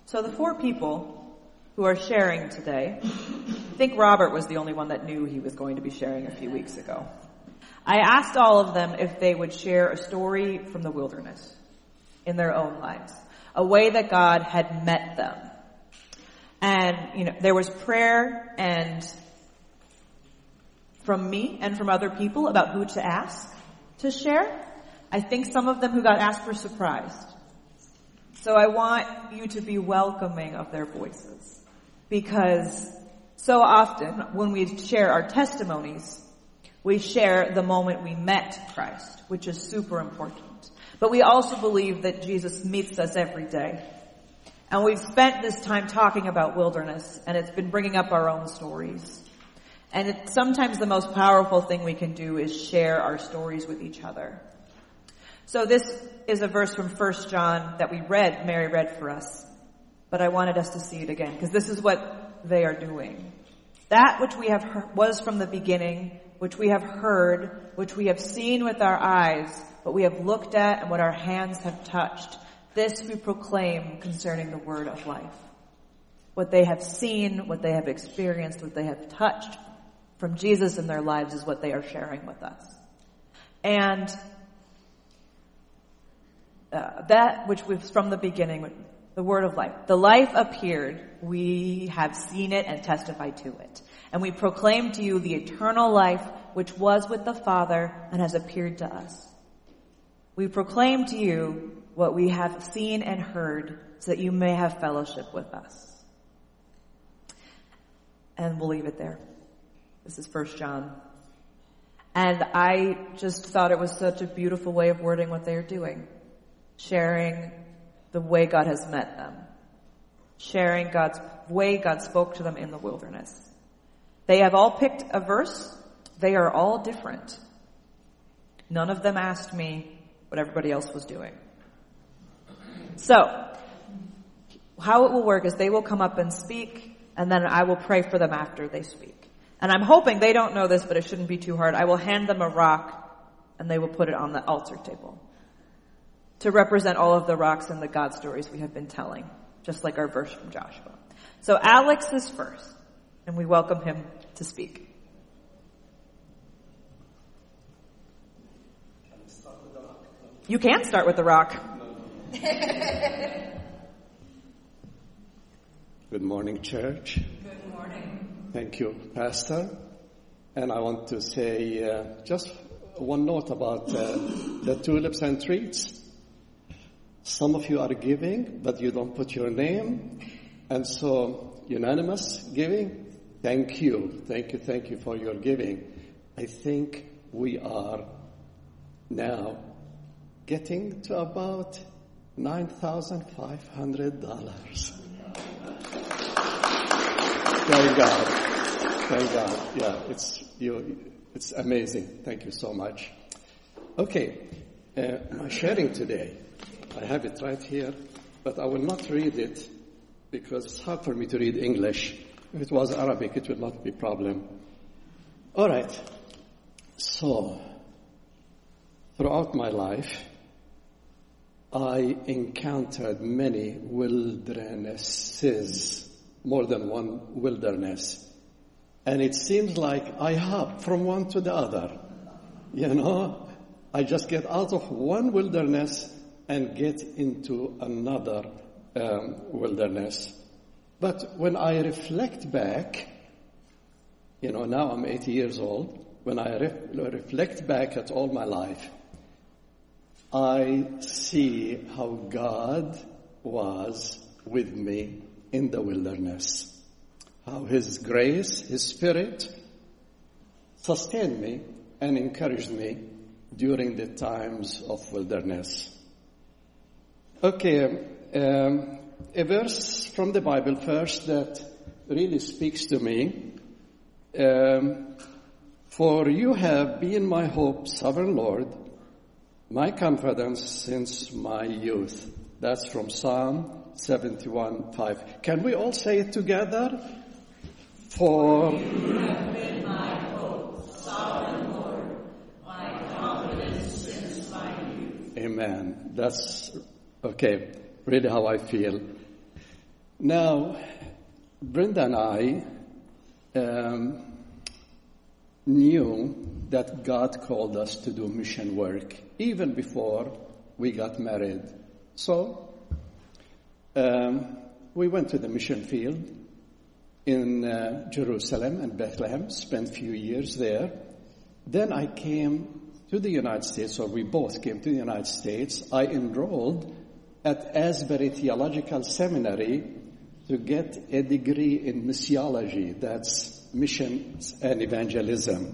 So the 4 people who are sharing today, I think Robert was the only one that knew he was going to be sharing a few weeks ago. I asked all of them if they would share a story from the wilderness in their own lives, a way that God had met them. And, there was prayer and from me and from other people about who to ask to share. I think some of them who got asked were surprised. So I want you to be welcoming of their voices, because so often when we share our testimonies, we share the moment we met Christ, which is super important. But we also believe that Jesus meets us every day. And we've spent this time talking about wilderness, and it's been bringing up our own stories. And sometimes the most powerful thing we can do is share our stories with each other. So this is a verse from 1 John that Mary read for us. But I wanted us to see it again, because this is what they are doing. That which we have heard was from the beginning, which we have heard, which we have seen with our eyes, what we have looked at and what our hands have touched. This we proclaim concerning the word of life. What they have seen, what they have experienced, what they have touched from Jesus in their lives is what they are sharing with us. And that which was from the beginning, the word of life. The life appeared. We have seen it and testified to it. And we proclaim to you the eternal life which was with the Father and has appeared to us. We proclaim to you what we have seen and heard, so that you may have fellowship with us. And we'll leave it there. This is 1 John. And I just thought it was such a beautiful way of wording what they're doing. Sharing the way God has met them. Sharing God's way God spoke to them in the wilderness. They have all picked a verse. They are all different. None of them asked me what everybody else was doing. So, how it will work is they will come up and speak, and then I will pray for them after they speak. And I'm hoping they don't know this, but it shouldn't be too hard. I will hand them a rock, and they will put it on the altar table to represent all of the rocks and the God stories we have been telling, just like our verse from Joshua. So Alex is first, and we welcome him to speak. You can start with the rock. Good morning, church. Good morning. Thank you, Pastor. And I want to say just one note about the tulips and treats. Some of you are giving, but you don't put your name. And so, unanimous giving, thank you. Thank you for your giving. I think we are now getting to about $9,500. Thank God. Yeah, it's amazing. Thank you so much. Okay, my sharing today, I have it right here, but I will not read it because it's hard for me to read English. If it was Arabic, it would not be a problem. All right. So, throughout my life, I encountered many wildernesses, more than one wilderness. And it seems like I hop from one to the other. I just get out of one wilderness and get into another wilderness. But when I reflect back, now I'm 80 years old. When I reflect back at all my life, I see how God was with me in the wilderness. How His grace, His Spirit sustained me and encouraged me during the times of wilderness. Okay, a verse from the Bible first that really speaks to me. For you have been my hope, sovereign Lord, my confidence since my youth. That's from Psalm 71:5. Can we all say it together? For you have been my hope, sovereign Lord, my confidence since my youth. Amen. That's okay. Really how I feel. Now, Brenda and I knew that God called us to do mission work even before we got married. So we went to the mission field in Jerusalem and Bethlehem, spent a few years there. Then I came to the United States, or we both came to the United States. I enrolled at Asbury Theological Seminary to get a degree in missiology, that's missions and evangelism.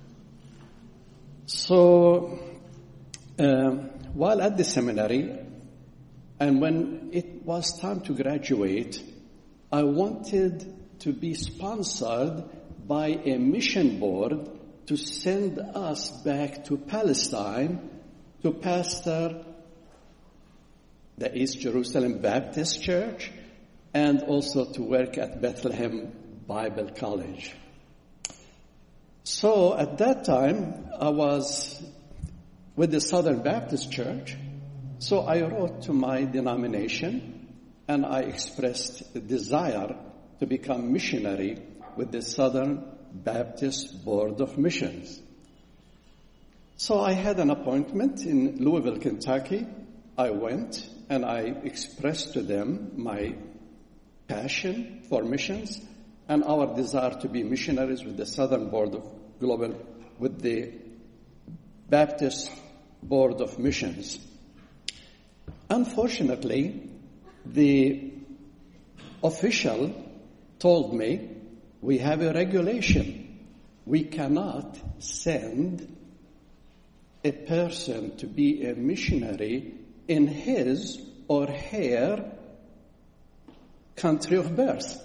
So while at the seminary, and when it was time to graduate, I wanted to be sponsored by a mission board to send us back to Palestine to pastor the East Jerusalem Baptist Church and also to work at Bethlehem Bible College. So at that time, I was with the Southern Baptist Church. So I wrote to my denomination and I expressed a desire to become missionary with the Southern Baptist Board of Missions. So I had an appointment in Louisville, Kentucky. I went and I expressed to them my passion for missions and our desire to be missionaries with the Southern Board of Global, with the Baptist Board of Missions. Unfortunately, the official told me, we have a regulation. We cannot send a person to be a missionary in his or her country of birth.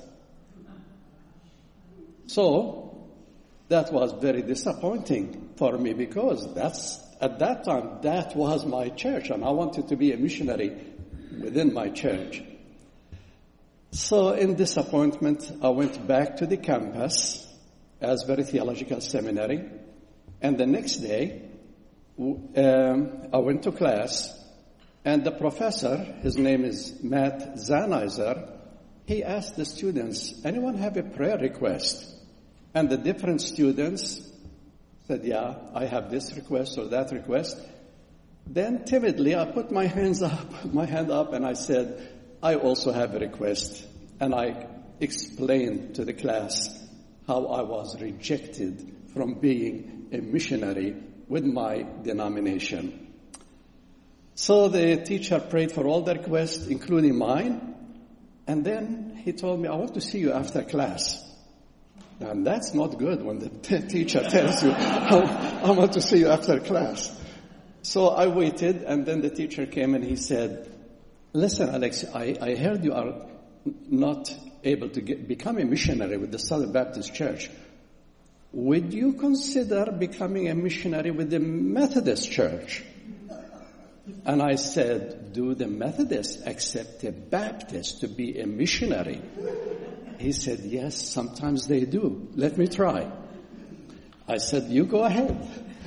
So that was very disappointing for me because at that time that was my church and I wanted to be a missionary within my church. So in disappointment, I went back to the campus, Asbury Theological Seminary, and the next day I went to class, and the professor, his name is Matt Zanizer, he asked the students, anyone have a prayer request? And the different students said, yeah, I have this request or that request. Then timidly, I put my hand up, and I said, I also have a request. And I explained to the class how I was rejected from being a missionary with my denomination. So the teacher prayed for all the requests, including mine. And then he told me, I want to see you after class. And that's not good when the teacher tells you, I want to see you after class. So I waited, and then the teacher came and he said, listen, Alex, I heard you are not able to become a missionary with the Southern Baptist Church. Would you consider becoming a missionary with the Methodist Church? And I said, do the Methodists accept a Baptist to be a missionary? He said, yes, sometimes they do. Let me try. I said, you go ahead.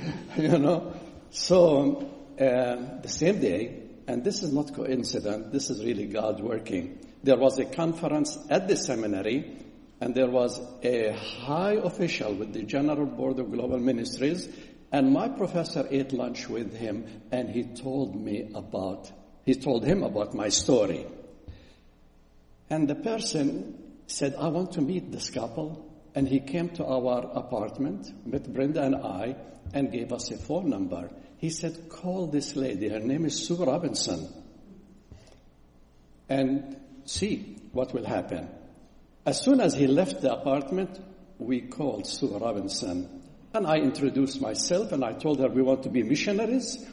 So the same day, and this is not coincidence, this is really God working. There was a conference at the seminary, and there was a high official with the General Board of Global Ministries, and my professor ate lunch with him, and he told him about my story. And the person said, I want to meet this couple, and he came to our apartment, met Brenda and I, and gave us a phone number. He said, call this lady, her name is Sue Robinson, and see what will happen. As soon as he left the apartment, we called Sue Robinson. And I introduced myself, and I told her we want to be missionaries.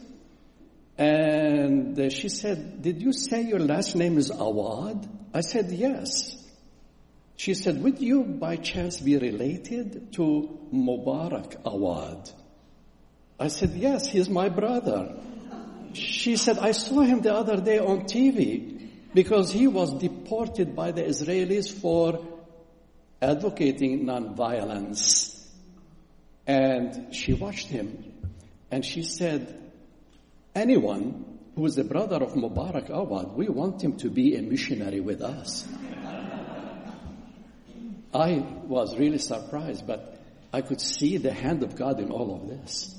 And she said, did you say your last name is Awad? I said, yes. She said, would you by chance be related to Mubarak Awad? I said, yes, he's my brother. She said, I saw him the other day on TV because he was deported by the Israelis for advocating nonviolence. And she watched him, and she said, anyone who is the brother of Mubarak Awad, we want him to be a missionary with us. I was really surprised, but I could see the hand of God in all of this.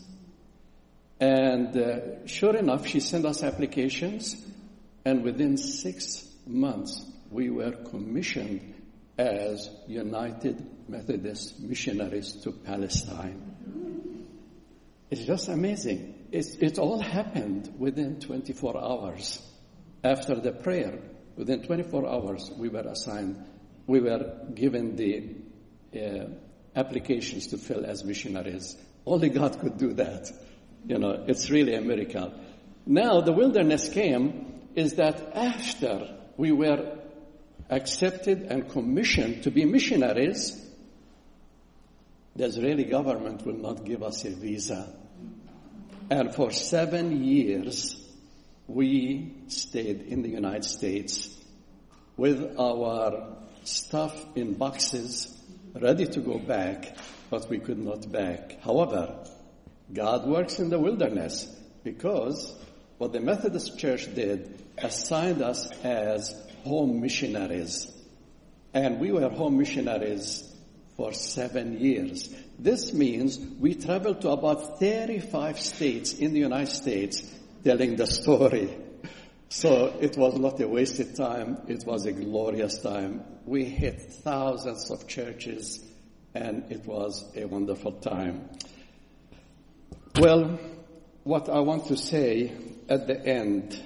And sure enough, she sent us applications, and within 6 months, we were commissioned as United Methodist missionaries to Palestine. It's just amazing. It all happened within 24 hours. After the prayer, within 24 hours, we were given the applications to fill as missionaries. Only God could do that. It's really a miracle. Now, the wilderness came is that after we were accepted and commissioned to be missionaries, the Israeli government will not give us a visa. And for 7 years, we stayed in the United States with our stuff in boxes, ready to go back, but we could not back. However, God works in the wilderness, because what the Methodist Church did, assigned us as home missionaries. And we were home missionaries for 7 years. This means we traveled to about 35 states in the United States telling the story. So it was not a wasted time. It was a glorious time. We hit thousands of churches, and it was a wonderful time. Well, what I want to say at the end,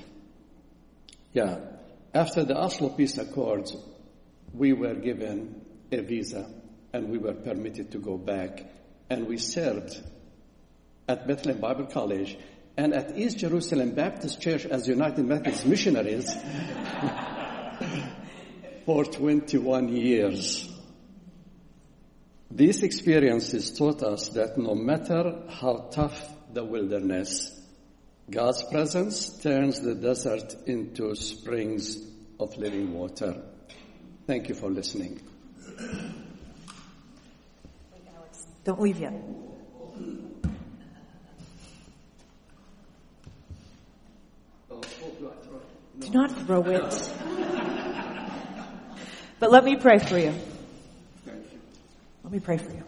after the Oslo Peace Accords, we were given a visa, and we were permitted to go back. And we served at Bethlehem Bible College and at East Jerusalem Baptist Church as United Methodist missionaries for 21 years. These experiences taught us that no matter how tough the wilderness, God's presence turns the desert into springs of living water. Thank you for listening. Don't leave yet. Do not throw it. But let me pray for you. Let me pray for you.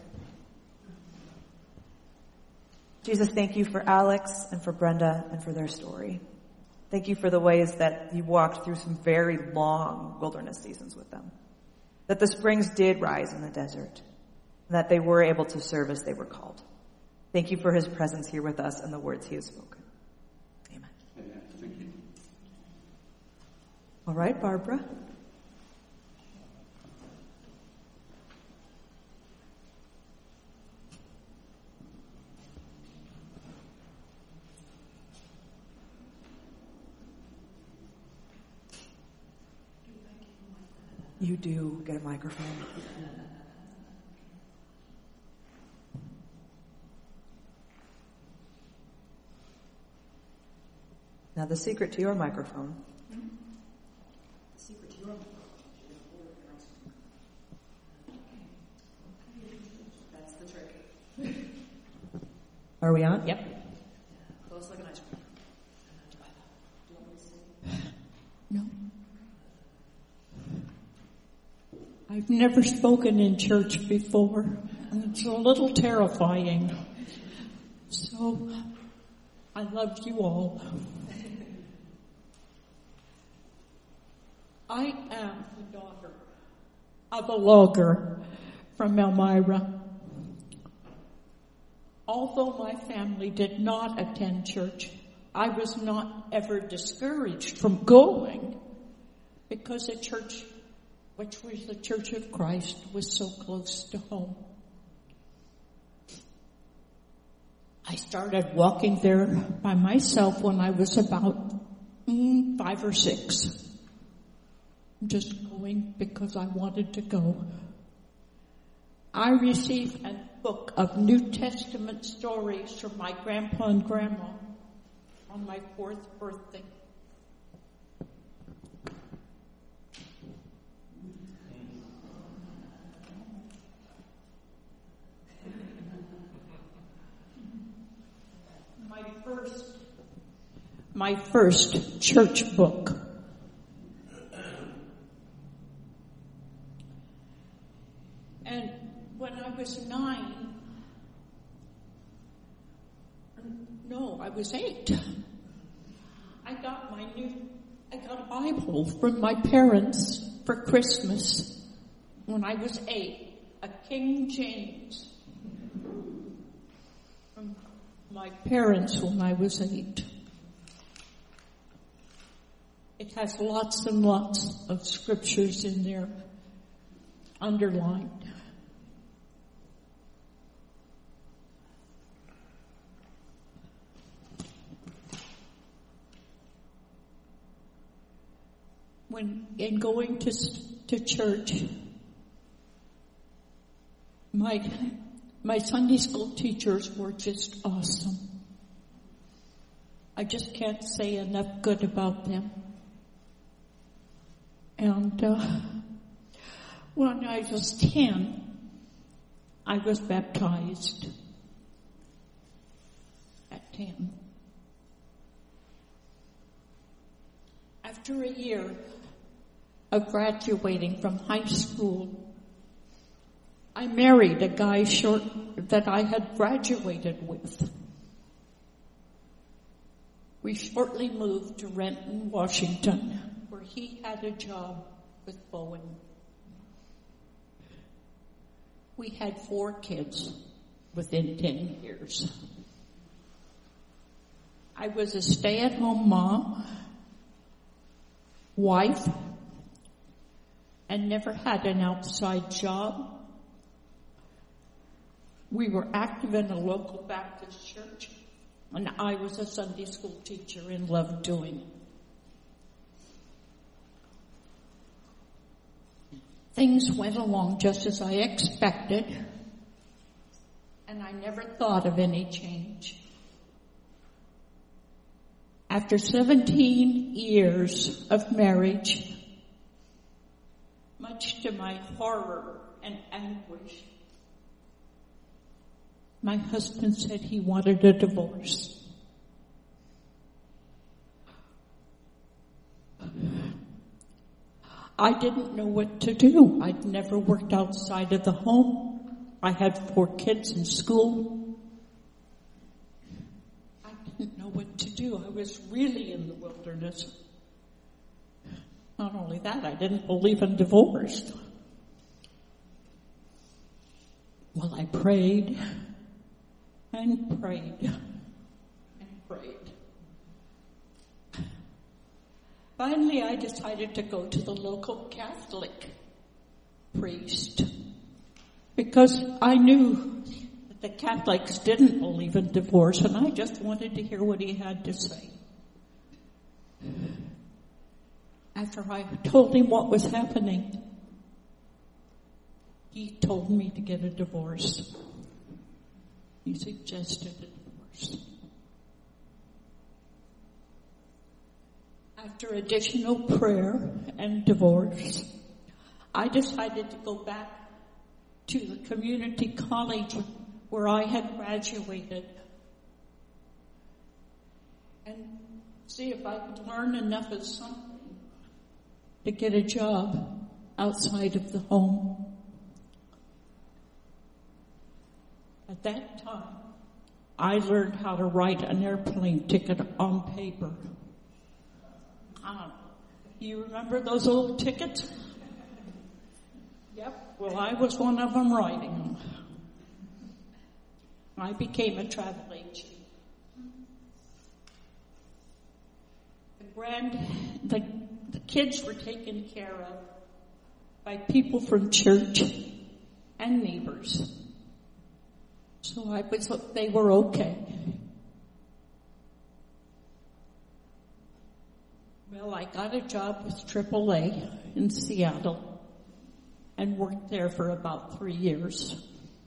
Jesus, thank you for Alex and for Brenda and for their story. Thank you for the ways that you walked through some very long wilderness seasons with them. That the springs did rise in the desert. That they were able to serve as they were called. Thank you for his presence here with us and the words he has spoken. Amen. Amen. Thank you. All right, Barbara. You do get a microphone. Now the secret to your microphone. The secret to your microphone. That's the trick. Are we on? Yep. Close like an ice cream. Do you want me to sing? No. I've never spoken in church before, and it's a little terrifying. So, I love you all. I am the daughter of a logger from Elmira. Although my family did not attend church, I was not ever discouraged from going because a church, which was the Church of Christ, was so close to home. I started walking there by myself when I was about 5 or 6. Just going because I wanted to go. I received a book of New Testament stories from my grandpa and grandma on my 4th birthday. My first church book. No, I was 8. I got a Bible from my parents for Christmas when I was 8, a King James from my parents when I was 8. It has lots and lots of scriptures in there, underlined. When in going to church, my Sunday school teachers were just awesome. I just can't say enough good about them. And when I was 10, I was baptized at 10. After a year of graduating from high school, I married a guy that I had graduated with. We shortly moved to Renton, Washington, where he had a job with Boeing. We had 4 kids within 10 years. I was a stay-at-home mom, wife, and never had an outside job. We were active in a local Baptist church, and I was a Sunday school teacher and loved doing it. Things went along just as I expected, and I never thought of any change. After 17 years of marriage, much to my horror and anguish, my husband said he wanted a divorce. I didn't know what to do. I'd never worked outside of the home. I had 4 kids in school. I didn't know what to do. I was really in the wilderness. Not only that, I didn't believe in divorce. Well, I prayed and prayed and prayed. Finally, I decided to go to the local Catholic priest because I knew that the Catholics didn't believe in divorce, and I just wanted to hear what he had to say. After I told him what was happening, he told me to get a divorce. He suggested a divorce. After additional prayer and divorce, I decided to go back to the community college where I had graduated and see if I could learn enough of something to get a job outside of the home. At that time, I learned how to write an airplane ticket on paper. You remember those old tickets? Yep. Well, I was one of them writing them. I became a travel agent. The kids were taken care of by people from church and neighbors. So they were okay. Well, I got a job with AAA in Seattle and worked there for about 3 years.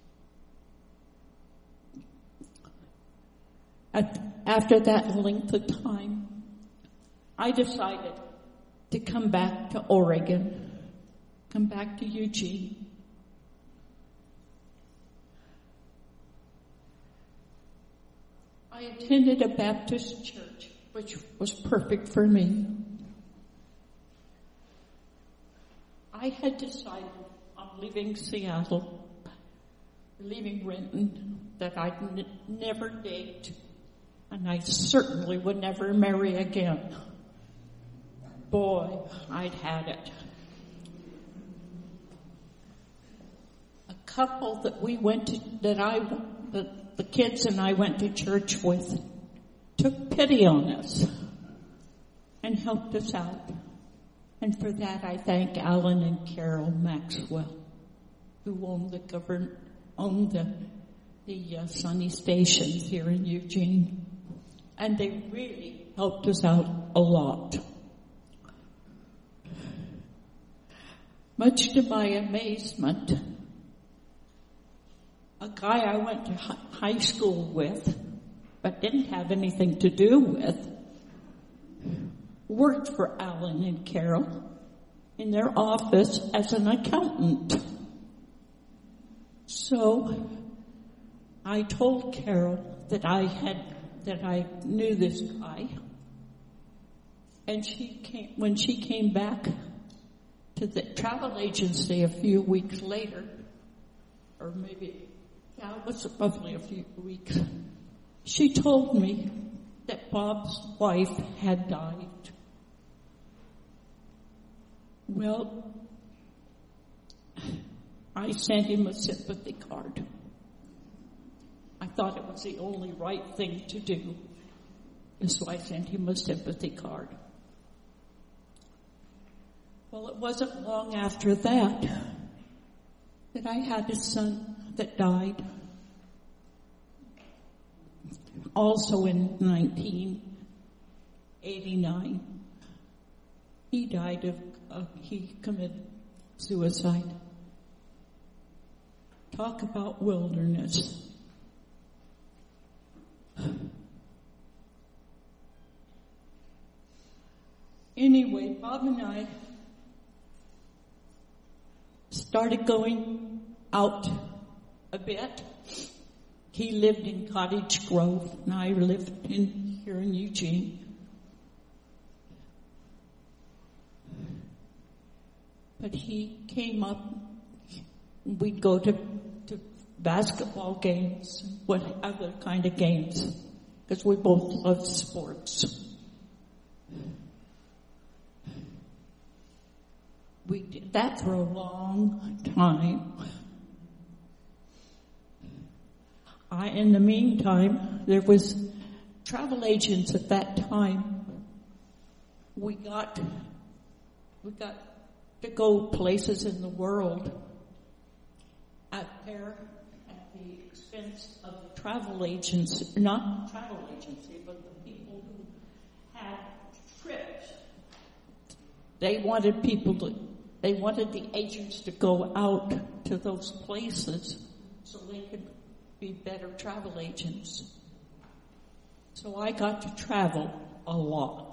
After that length of time, I decided to come back to Oregon, come back to Eugene. I attended a Baptist church, which was perfect for me. I had decided on leaving Seattle, leaving Renton, that I'd never date and I certainly would never marry again. Boy, I'd had it. A couple that the kids and I went to church with took pity on us and helped us out. And for that I thank Alan and Carol Maxwell, who own the Sunny stations here in Eugene. And they really helped us out a lot. Much to my amazement, a guy I went to high school with, but didn't have anything to do with, worked for Alan and Carol in their office as an accountant. So I told Carol that I knew this guy, and when she came back to the travel agency a few weeks later, or maybe, it was roughly a few weeks, she told me that Bob's wife had died. Well, I sent him a sympathy card. I thought it was the only right thing to do, and so I sent him a sympathy card. Well, it wasn't long after that I had a son that died, also in 1989. He died he committed suicide. Talk about wilderness. Anyway, Bob and I started going out a bit. He lived in Cottage Grove, and I lived here in Eugene. But he came up, we'd go to basketball games, what other kind of games, because we both loved sports. We did that for a long time. In the meantime, there was travel agents at that time. We got to go places in the world at the expense of the travel agency, not the travel agency, but the people who had trips. They wanted the agents to go out to those places so they could be better travel agents. So I got to travel a lot.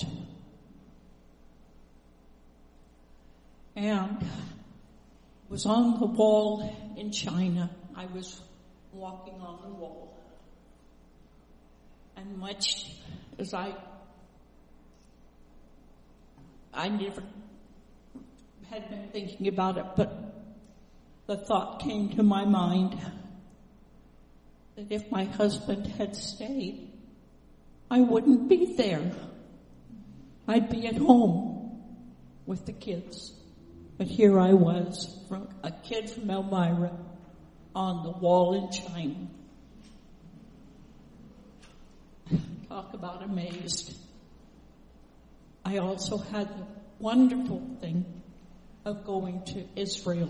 And was on the wall in China. I was walking on the wall. And much as I never had been thinking about it, but the thought came to my mind that if my husband had stayed, I wouldn't be there. I'd be at home with the kids. But here I was, a kid from Elmira, on the wall in China. Talk about amazed. I also had the wonderful thing of going to Israel.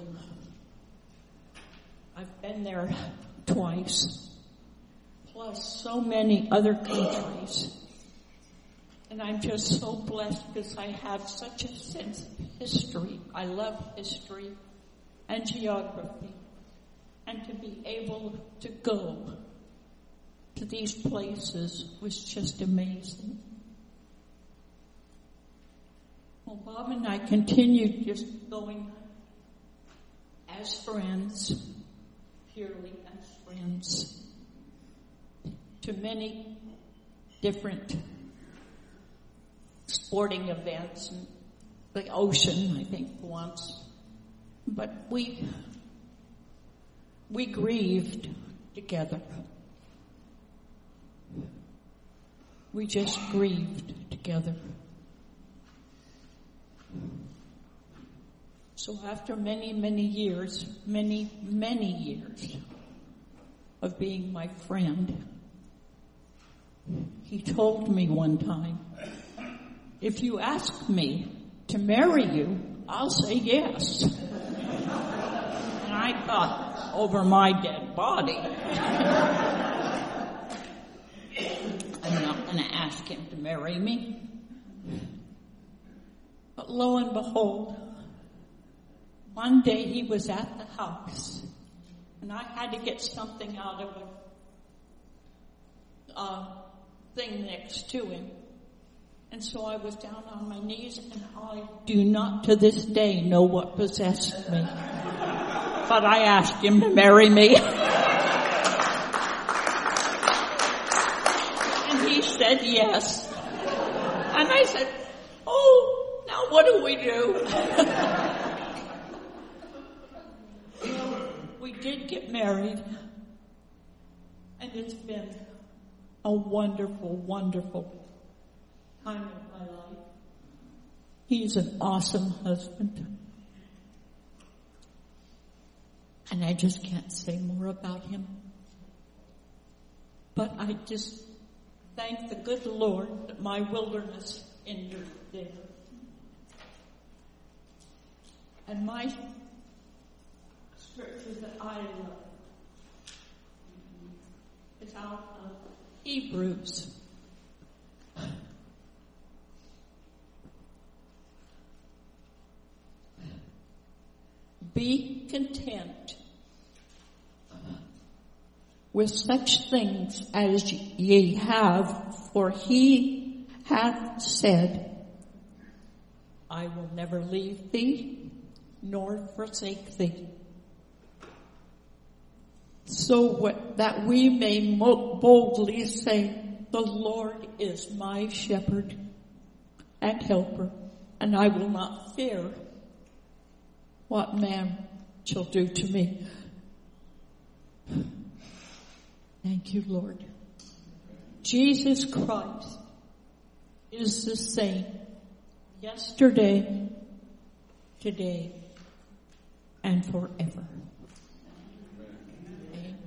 I've been there twice, plus so many other countries. And I'm just so blessed because I have such a sense of history. I love history and geography. And to be able to go to these places was just amazing. Well, Bob and I continued just going as friends, purely as friends, to many different sporting events, and the ocean, I think, once. But we grieved together. We just grieved together. So after many, many years of being my friend, he told me one time, if you ask me to marry you, I'll say yes. And I thought, over my dead body. I'm not going to ask him to marry me. But lo and behold, one day he was at the house, and I had to get something out of a thing next to him. And so I was down on my knees, and I do not to this day know what possessed me. But I asked him to marry me. And he said yes. And I said, oh, now what do we do? We did get married. And it's been a wonderful, wonderful time of my life. He's an awesome husband. And I just can't say more about him. But I just thank the good Lord that my wilderness endured there. And my scripture that I love is out of Hebrews. Be content with such things as ye have, for he hath said, I will never leave thee, nor forsake thee. So that we may boldly say, the Lord is my shepherd and helper, and I will not fear what man shall do to me. Thank you, Lord. Jesus Christ is the same yesterday, today, and forever. Amen.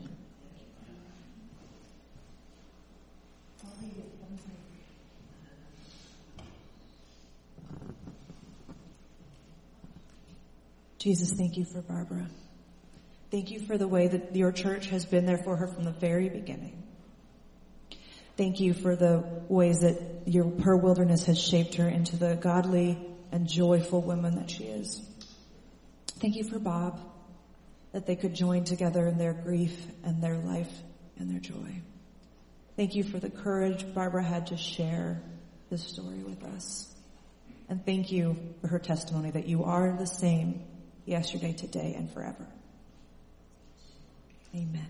Jesus, thank you for Barbara. Thank you for the way that your church has been there for her from the very beginning. Thank you for the ways that her wilderness has shaped her into the godly and joyful woman that she is. Thank you for Bob, that they could join together in their grief and their life and their joy. Thank you for the courage Barbara had to share this story with us. And thank you for her testimony that you are the same yesterday, today, and forever. Amen.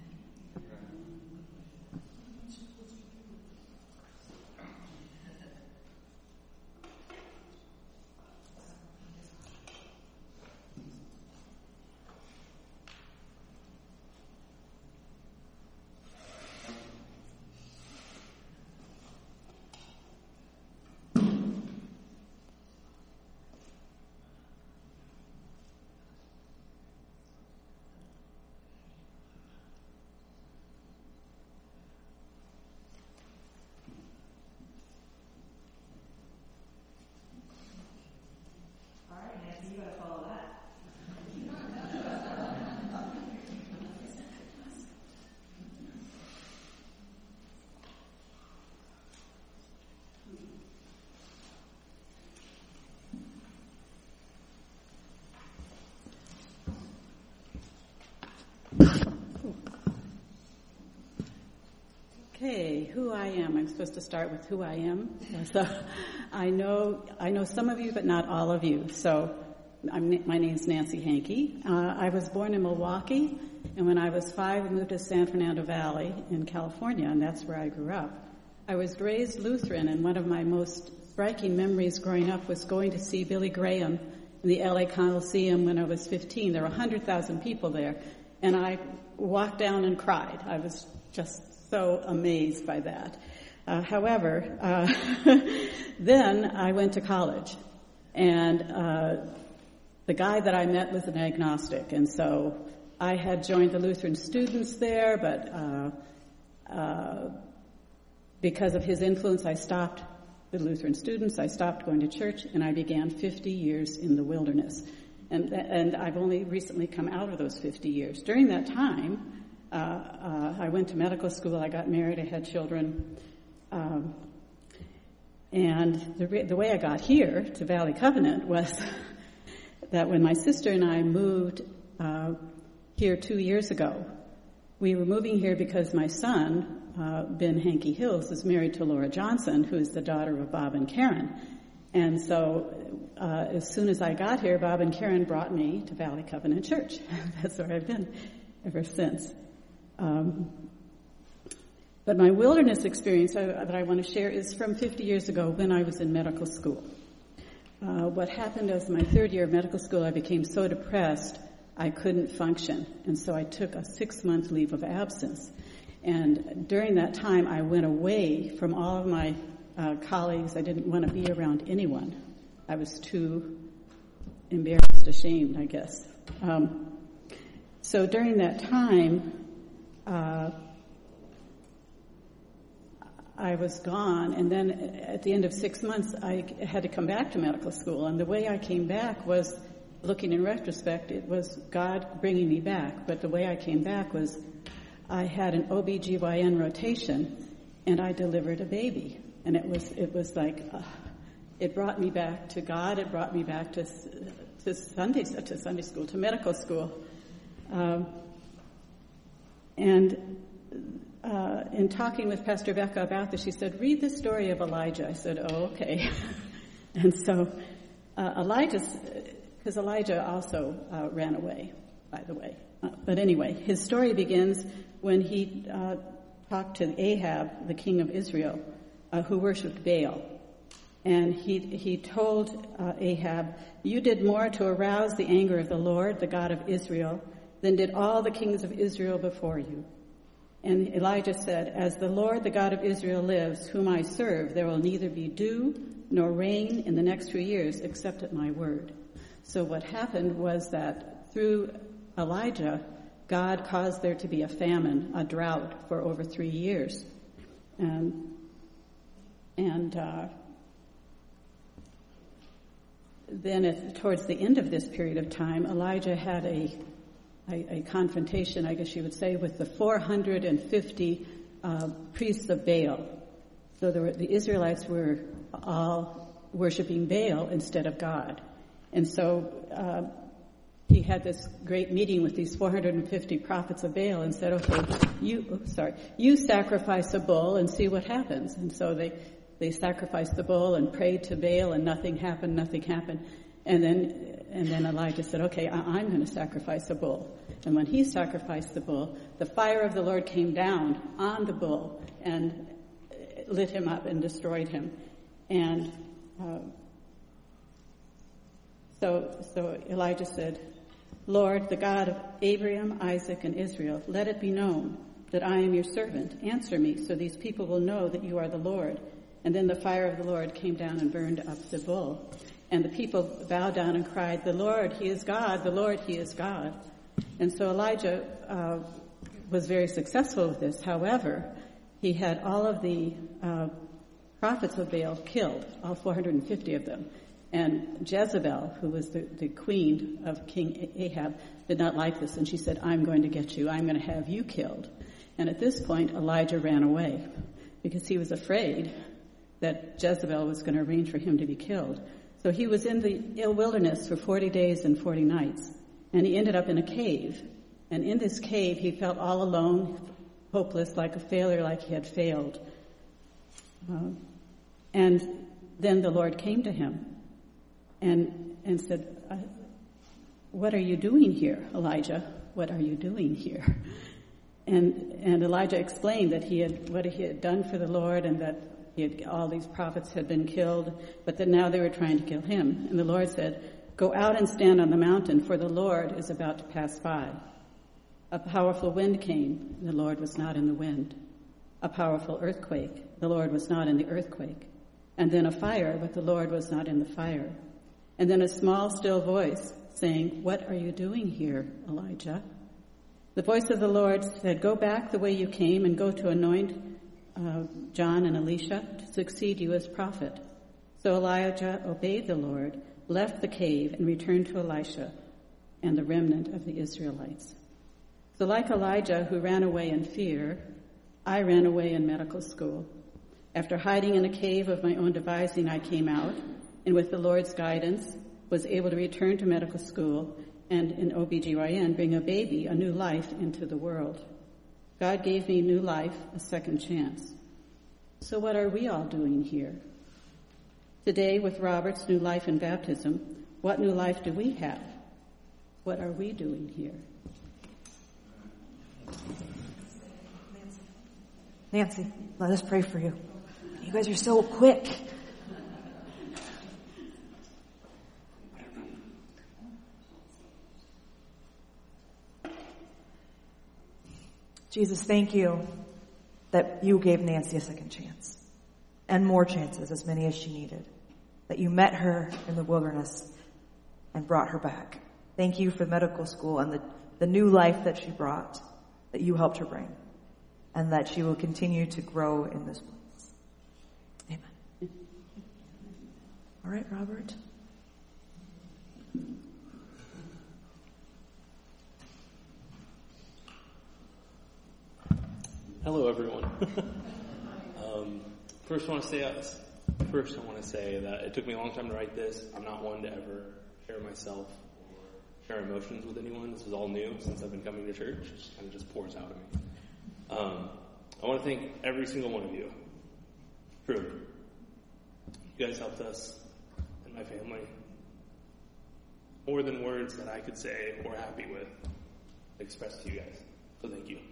Okay, who I am. I'm supposed to start with who I am. So I know some of you, but not all of you. So my name is Nancy Hankey. I was born in Milwaukee, and when I was 5, I moved to San Fernando Valley in California, and that's where I grew up. I was raised Lutheran, and one of my most striking memories growing up was going to see Billy Graham in the LA Coliseum when I was 15. There were 100,000 people there, and I walked down and cried. I was just so amazed by that. However, then I went to college, and the guy that I met was an agnostic, and so I had joined the Lutheran students there, but because of his influence, I stopped the Lutheran students, I stopped going to church, and I began 50 years in the wilderness. And I've only recently come out of those 50 years. During that time, I went to medical school, I got married, I had children, and the way I got here to Valley Covenant was that when my sister and I moved here 2 years ago, we were moving here because my son, Ben Hankey Hills, is married to Laura Johnson, who is the daughter of Bob and Karen. And so as soon as I got here, Bob and Karen brought me to Valley Covenant Church. That's where I've been ever since. But my wilderness experience that I want to share is from 50 years ago when I was in medical school. What happened is my third year of medical school, I became so depressed I couldn't function. And so I took a 6-month leave of absence. And during that time, I went away from all of my colleagues. I didn't want to be around anyone. I was too embarrassed, ashamed, I guess. So during that time, I was gone, and then at the end of 6 months, I had to come back to medical school. And the way I came back was, looking in retrospect, it was God bringing me back. But the way I came back was I had an OBGYN rotation, and I delivered a baby. And it was like, it brought me back to God. It brought me back to Sunday school, to medical school. In talking with Pastor Becca about this, she said, read the story of Elijah. I said, oh, okay. And so because Elijah also ran away, by the way. But anyway, his story begins when he talked to Ahab, the king of Israel, who worshipped Baal. And he told Ahab, you did more to arouse the anger of the Lord, the God of Israel, than did all the kings of Israel before you. And Elijah said, as the Lord, the God of Israel lives, whom I serve, there will neither be dew nor rain in the next 2 years except at my word. So what happened was that through Elijah, God caused there to be a famine, a drought for over 3 years. Then towards the end of this period of time, Elijah had a confrontation, I guess you would say, with the 450 priests of Baal. So the Israelites were all worshiping Baal instead of God. And so he had this great meeting with these 450 prophets of Baal and said, okay, you sacrifice a bull and see what happens. And so they sacrificed the bull and prayed to Baal, and nothing happened. And then Elijah said, okay, I'm going to sacrifice a bull. And when he sacrificed the bull, the fire of the Lord came down on the bull and lit him up and destroyed him. And so Elijah said, Lord, the God of Abraham, Isaac, and Israel, let it be known that I am your servant. Answer me, so these people will know that you are the Lord. And then the fire of the Lord came down and burned up the bull. And the people bowed down and cried, the Lord, he is God, the Lord, he is God. And so Elijah was very successful with this. However, he had all of the prophets of Baal killed, all 450 of them. And Jezebel, who was the queen of King Ahab, did not like this. And she said, I'm going to get you. I'm going to have you killed. And at this point, Elijah ran away because he was afraid that Jezebel was going to arrange for him to be killed. So he was in the wilderness for 40 days and 40 nights, and he ended up in a cave. And in this cave, he felt all alone, hopeless, like a failure, like he had failed. And then the Lord came to him and said, what are you doing here, Elijah? What are you doing here? And Elijah explained that what he had done for the Lord, and that all these prophets had been killed, but that now they were trying to kill him. And the Lord said, go out and stand on the mountain, for the Lord is about to pass by. A powerful wind came, and the Lord was not in the wind. A powerful earthquake, the Lord was not in the earthquake. And then a fire, but the Lord was not in the fire. And then a small, still voice saying, "What are you doing here, Elijah?" The voice of the Lord said, "Go back the way you came and go to anoint John and Elisha to succeed you as prophet." So Elijah obeyed the Lord, left the cave, and returned to Elisha and the remnant of the Israelites. So like Elijah, who ran away in fear, I ran away in medical school. After hiding in a cave of my own devising, I came out, and with the Lord's guidance, was able to return to medical school and in OBGYN bring a baby, a new life, into the world. God gave me new life, a second chance. So what are we all doing here? Today, with Robert's new life in baptism, what new life do we have? What are we doing here? Nancy, let us pray for you. You guys are so quick. Jesus, thank you that you gave Nancy a second chance and more chances, as many as she needed, that you met her in the wilderness and brought her back. Thank you for medical school and the new life that she brought, that you helped her bring, and that she will continue to grow in this place. Amen. All right, Robert. Hello, everyone. First, I want to say that it took me a long time to write this. I'm not one to ever share myself or share emotions with anyone. This is all new since I've been coming to church. It kind of just pours out of me. I want to thank every single one of you. Truly. You guys helped us and my family more than words that I could say or happy with express to you guys. So thank you.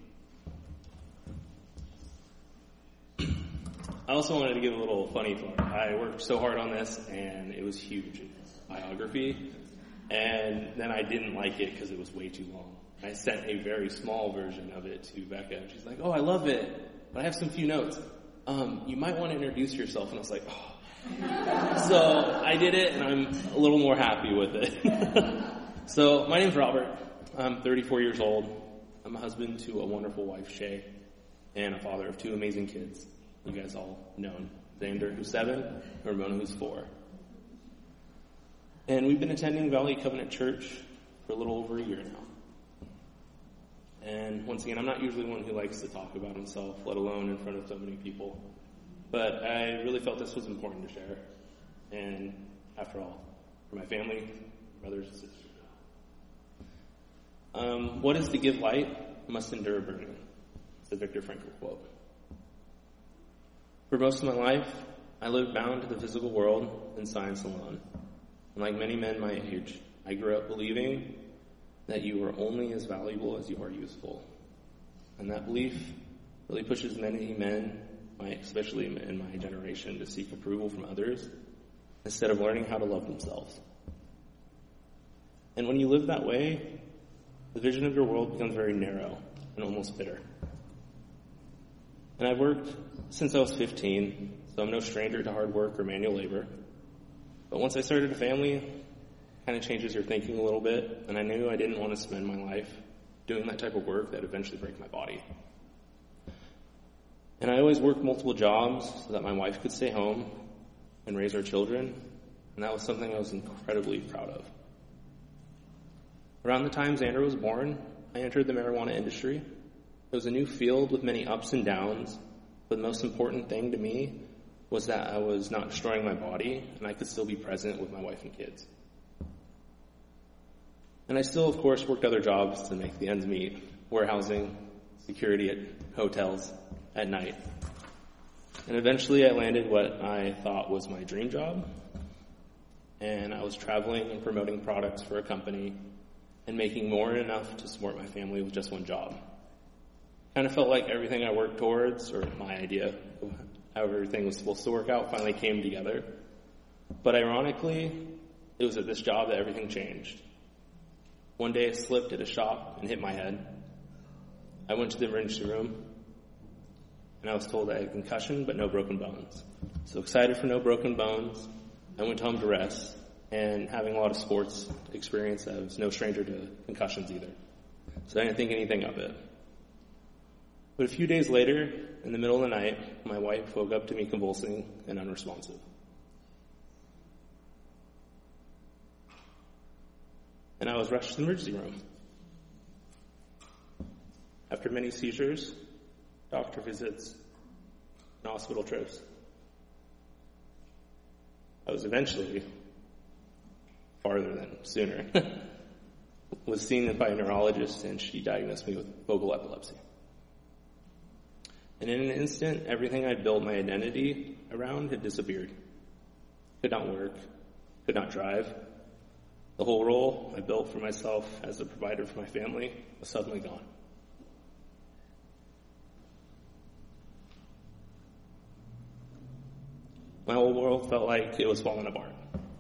I also wanted to give a little funny part. I worked so hard on this, and it was huge. Biography. And then I didn't like it because it was way too long. I sent a very small version of it to Becca, and she's like, "Oh, I love it, but I have some few notes. You might want to introduce yourself." And I was like, "Oh." So I did it, and I'm a little more happy with it. So my name's Robert. I'm 34 years old. I'm a husband to a wonderful wife, Shay, and a father of two amazing kids. You guys all know Xander, who's 7, and Ramona, who's 4. And we've been attending Valley Covenant Church for a little over a year now. And once again, I'm not usually one who likes to talk about himself, let alone in front of so many people. But I really felt this was important to share. And after all, for my family, brothers and sisters. What is to give light must endure burning. It's a Viktor Frankl quote. For most of my life, I lived bound to the physical world and science alone. And like many men my age, I grew up believing that you are only as valuable as you are useful. And that belief really pushes many men, especially in my generation, to seek approval from others instead of learning how to love themselves. And when you live that way, the vision of your world becomes very narrow and almost bitter. And I've worked since I was 15, so I'm no stranger to hard work or manual labor. But once I started a family, it kind of changes your thinking a little bit, and I knew I didn't want to spend my life doing that type of work that would eventually break my body. And I always worked multiple jobs so that my wife could stay home and raise our children, and that was something I was incredibly proud of. Around the time Xander was born, I entered the marijuana industry. It was a new field with many ups and downs, but the most important thing to me was that I was not destroying my body and I could still be present with my wife and kids. And I still, of course, worked other jobs to make the ends meet, warehousing, security at hotels at night. And eventually I landed what I thought was my dream job, and I was traveling and promoting products for a company and making more than enough to support my family with just one job. Kind of felt like everything I worked towards, or my idea of how everything was supposed to work out, finally came together. But ironically, it was at this job that everything changed. One day I slipped at a shop and hit my head. I went to the emergency room, and I was told I had a concussion but no broken bones. So excited for no broken bones, I went home to rest, and having a lot of sports experience, I was no stranger to concussions either. So I didn't think anything of it. But a few days later, in the middle of the night, my wife woke up to me convulsing and unresponsive. And I was rushed to the emergency room. After many seizures, doctor visits, and hospital trips, I was eventually, farther than sooner, was seen by a neurologist, and she diagnosed me with focal epilepsy. And in an instant, everything I'd built my identity around had disappeared. Could not work, could not drive. The whole role I built for myself as a provider for my family was suddenly gone. My whole world felt like it was falling apart.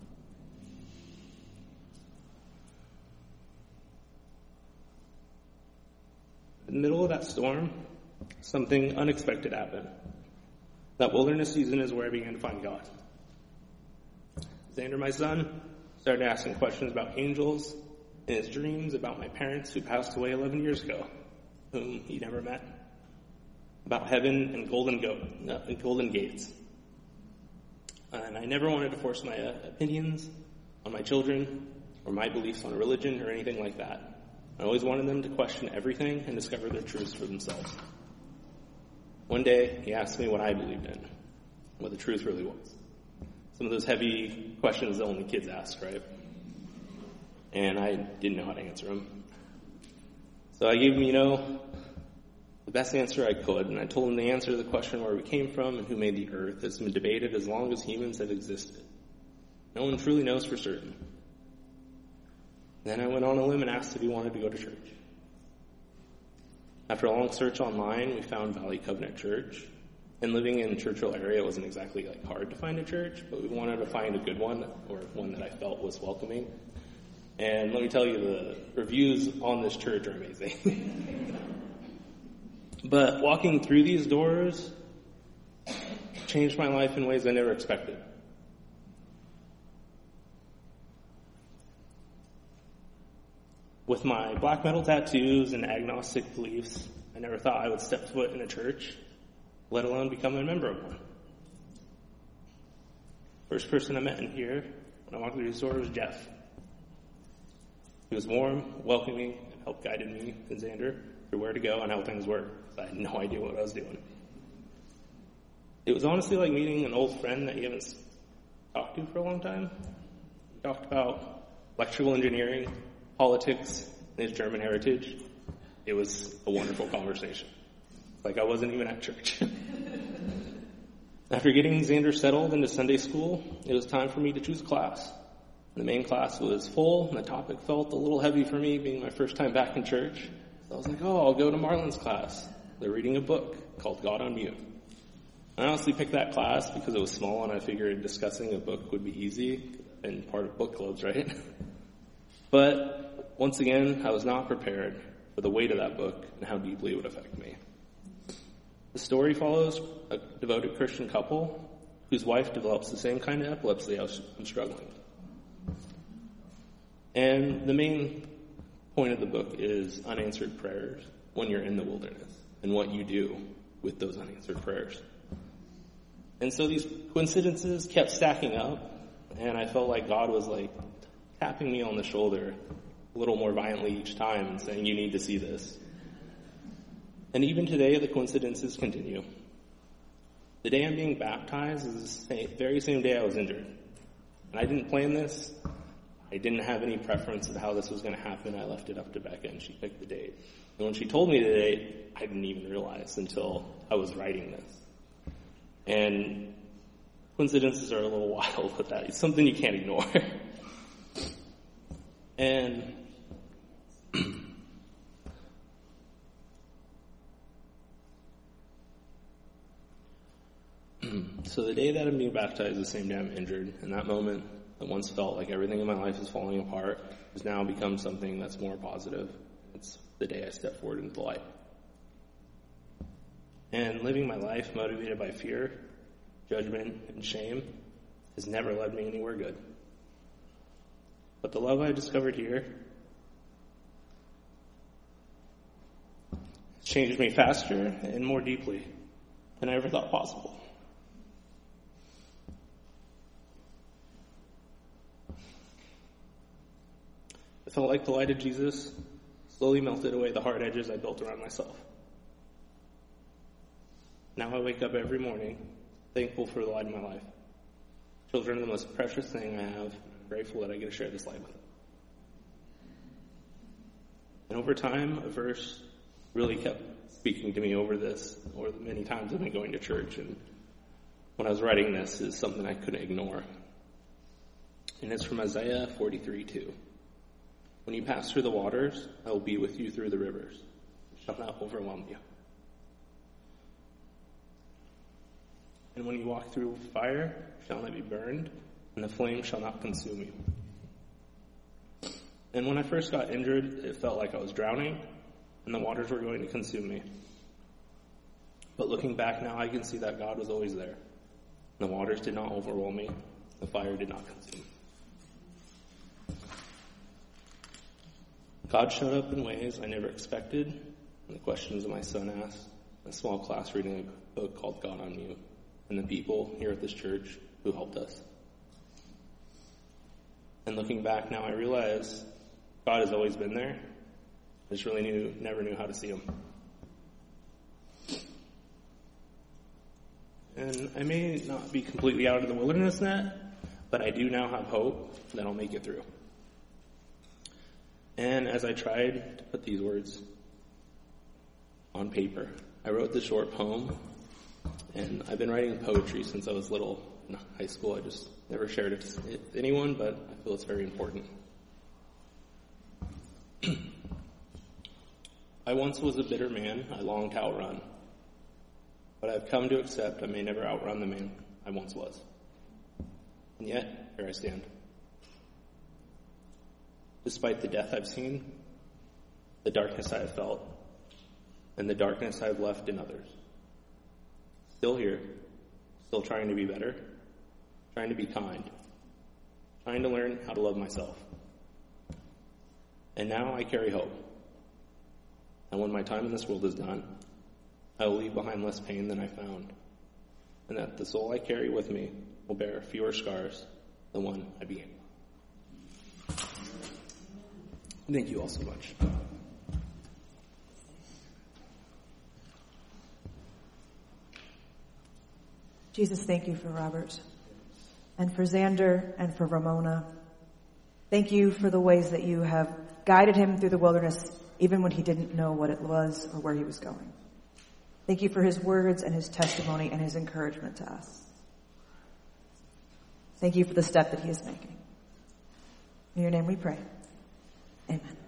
In the middle of that storm, something unexpected happened. That wilderness season is where I began to find God. Xander, my son, started asking questions about angels and his dreams about my parents who passed away 11 years ago, whom he never met, about heaven and golden gates. And I never wanted to force my opinions on my children or my beliefs on religion or anything like that. I always wanted them to question everything and discover their truths for themselves. One day, he asked me what I believed in, what the truth really was. Some of those heavy questions that only kids ask, right? And I didn't know how to answer them. So I gave him, the best answer I could, and I told him the answer to the question where we came from and who made the earth has been debated as long as humans have existed. No one truly knows for certain. Then I went on a limb and asked if he wanted to go to church. After a long search online, we found Valley Covenant Church. And living in the Churchill area, it wasn't exactly hard to find a church, but we wanted to find a good one, or one that I felt was welcoming. And let me tell you, the reviews on this church are amazing. But walking through these doors changed my life in ways I never expected. With my black metal tattoos and agnostic beliefs, I never thought I would step foot in a church, let alone become a member of one. First person I met in here when I walked through this door was Jeff. He was warm, welcoming, and helped guided me and Xander through where to go and how things were, because I had no idea what I was doing. It was honestly like meeting an old friend that you haven't talked to for a long time. We talked about electrical engineering, politics, and his German heritage. It was a wonderful conversation. Like I wasn't even at church. After getting Xander settled into Sunday school, it was time for me to choose a class. The main class was full, and the topic felt a little heavy for me, being my first time back in church. So I was like, I'll go to Marlon's class. They're reading a book called God on Mute. I honestly picked that class because it was small, and I figured discussing a book would be easy and part of book clubs, right? But once again, I was not prepared for the weight of that book and how deeply it would affect me. The story follows a devoted Christian couple whose wife develops the same kind of epilepsy I'm struggling with. And the main point of the book is unanswered prayers when you're in the wilderness and what you do with those unanswered prayers. And so these coincidences kept stacking up, and I felt like God was tapping me on the shoulder a little more violently each time and saying, you need to see this. And even today, the coincidences continue. The day I'm being baptized is the very same day I was injured. And I didn't plan this. I didn't have any preference of how this was going to happen. I left it up to Becca, and she picked the date. And when she told me the date, I didn't even realize until I was writing this. And coincidences are a little wild with that. It's something you can't ignore. And so the day that I'm being baptized is the same day I'm injured. And that moment that once felt like everything in my life is falling apart has now become something that's more positive. It's the day I step forward into the light. And living my life motivated by fear, judgment, and shame has never led me anywhere good. But the love I discovered here has changed me faster and more deeply than I ever thought possible. It felt like the light of Jesus slowly melted away the hard edges I built around myself. Now I wake up every morning thankful for the light of my life. Children are the most precious thing I have. I'm grateful that I get to share this light with them. And over time, a verse really kept speaking to me over the many times I've been going to church. And when I was writing this, is something I couldn't ignore. And it's from Isaiah 43:2. When you pass through the waters, I will be with you through the rivers. It shall not overwhelm you. And when you walk through fire, you shall not be burned, and the flame shall not consume you. And when I first got injured, it felt like I was drowning, and the waters were going to consume me. But looking back now, I can see that God was always there. The waters did not overwhelm me. The fire did not consume me. God showed up in ways I never expected, and the questions that my son asked, a small class reading a book called God on You, and the people here at this church who helped us. And looking back now, I realize God has always been there. I just really never knew how to see him. And I may not be completely out of the wilderness net, but I do now have hope that I'll make it through. And as I tried to put these words on paper, I wrote this short poem, and I've been writing poetry since I was little in high school. I just never shared it to anyone, but I feel it's very important. I once was a bitter man I longed to outrun, but I've come to accept I may never outrun the man I once was. And yet, here I stand. Despite the death I've seen, the darkness I have felt, and the darkness I've left in others. Still here, still trying to be better, trying to be kind, trying to learn how to love myself. And now I carry hope. And when my time in this world is done, I will leave behind less pain than I found, and that the soul I carry with me will bear fewer scars than one I began. Thank you all so much. Jesus, thank you for Robert, and for Xander, and for Ramona. Thank you for the ways that you have guided him through the wilderness, even when he didn't know what it was or where he was going. Thank you for his words and his testimony and his encouragement to us. Thank you for the step that he is making. In your name we pray. Amen.